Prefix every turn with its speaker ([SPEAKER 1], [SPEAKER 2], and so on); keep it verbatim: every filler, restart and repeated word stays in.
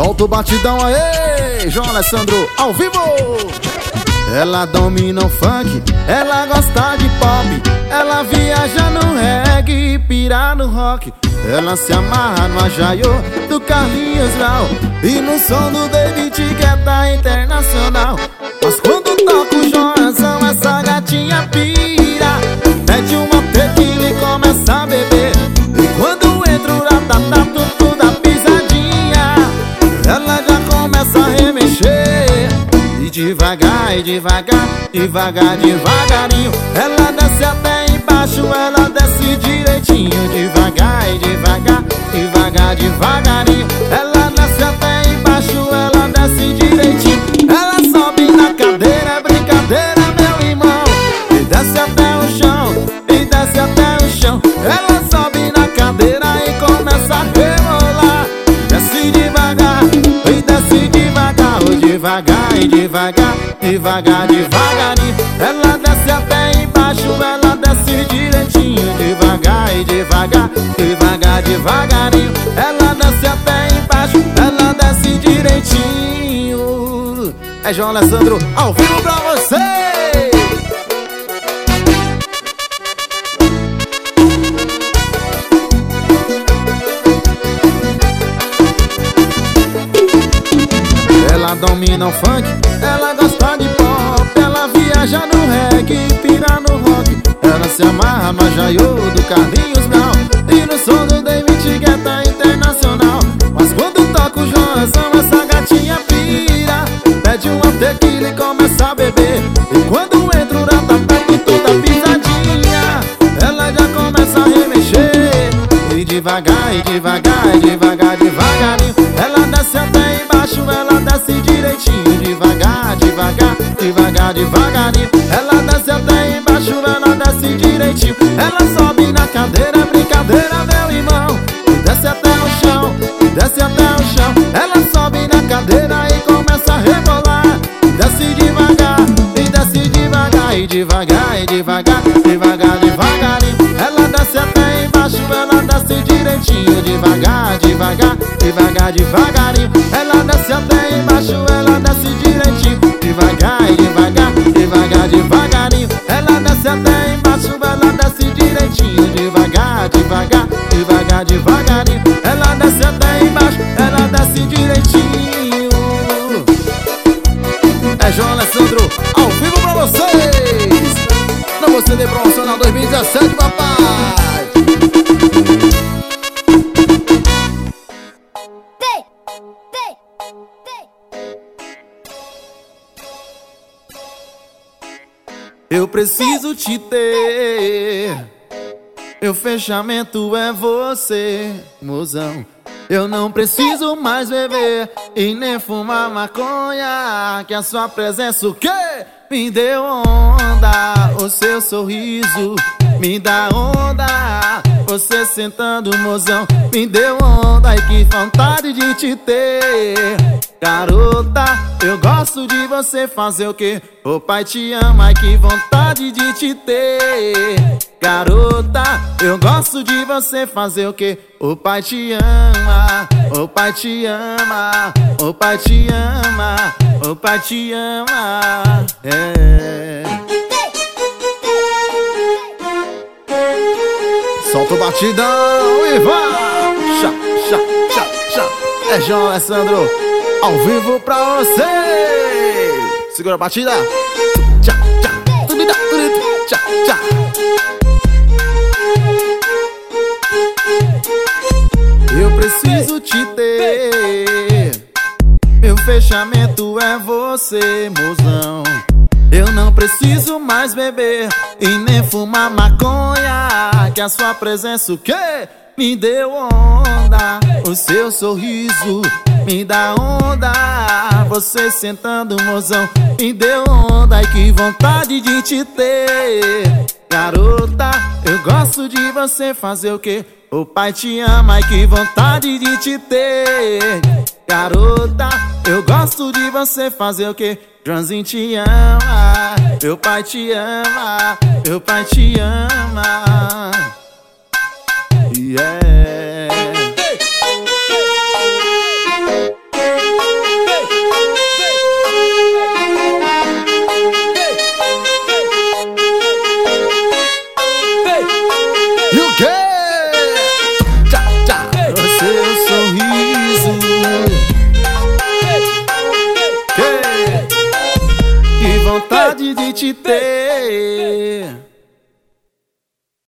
[SPEAKER 1] Solta o batidão aí, João Alessandro, ao vivo! Ela domina o funk, ela gosta de pop, ela viaja no reggae, pira no rock. Ela se amarra no ajaiô do Carlinhos Brau e no som do David Guetta internacional. Mas quando toca o Joãozão, essa gatinha pira, pede uma tequila e começa a beber. E quando entra o ratatá, tudo da pisadinha, ela já começa a remexer. E devagar, e devagar, devagar, devagarinho, ela desce até embaixo, ela desce direitinho. Devagar, e devagar, devagar, devagarinho, ela desce até embaixo, ela desce direitinho. Ela sobe na cadeira, é brincadeira, meu irmão. E desce até o chão, e desce até o chão. Ela sobe na cadeira e começa a rebolar. Desce devagar, e desce devagar, oh, devagar e devagar, devagar, devagarinho. Ela desce até embaixo, ela desce direitinho. Devagar e devagar, devagar, devagarinho. Ela desce até embaixo, ela desce direitinho. É João Alessandro ao vivo pra você. Ela domina o funk, ela gosta de pop, ela viaja no reggae, pira no rock. Ela se amarra no ajaiô do Carlinhos Brau e no som do David Guetta internacional. Mas quando toca o Joãozão, essa gatinha pira, pede uma tequila e começa a beber. E quando entra o ratatá com toda pisadinha, ela já começa a remexer. E devagar, e devagar, e devagar, devagarinho, ela desce até embaixo, ela desce direitinho. Devagar, devagar, devagar, devagarinho, ela desce até embaixo, ela desce direitinho. Ela sobe na cadeira, é brincadeira, meu irmão. E desce até o chão, e desce até o chão. Ela sobe na cadeira e começa a rebolar. Desce devagar, e desce devagar, e devagar, e devagar, devagar, devagarinho. Ela desce até embaixo, ela desce direitinho. Devagar, devagar, devagar, devagarinho. Ela desce até embaixo, ela desce direitinho. Devagar, e devagar, devagar, devagarinho. Ela desce até embaixo, ela desce direitinho. Devagar, devagar, devagar, devagarinho. Ela desce até embaixo, ela desce direitinho. É João Alessandro ao vivo pra vocês. Novo C D promocional dois mil e dezessete, papai. Eu preciso te ter, meu fechamento é você, mozão. Eu não preciso mais beber e nem fumar maconha, que a sua presença o quê? Me deu onda, o seu sorriso me dá onda. Você sentando, mozão, me deu onda. E que vontade de te ter, garota. Eu gosto de você, fazer o quê? O pai te ama, ai que vontade de te ter, garota. Eu gosto de você, fazer o quê? O pai te ama, o pai te ama, o pai te ama, o pai te ama, é. Solta o batidão e vai! Chá, chá, chá, chá. É João Alessandro ao vivo pra você. Segura a batida. Tchá, tchá, tudida, tudida, tchá, tchá. Eu preciso te ter, meu fechamento é você, mozão. Eu não preciso mais beber e nem fumar maconha, que a sua presença o quê? Me deu onda, o seu sorriso me dá onda. Você sentando, mozão, me deu onda. E que vontade de te ter, garota. Eu gosto de você, fazer o quê? O pai te ama, e que vontade de te ter, garota. Eu gosto de você, fazer o quê? Joãozinho te ama, meu pai te ama, meu pai te ama. Yeah. vontade de te ter.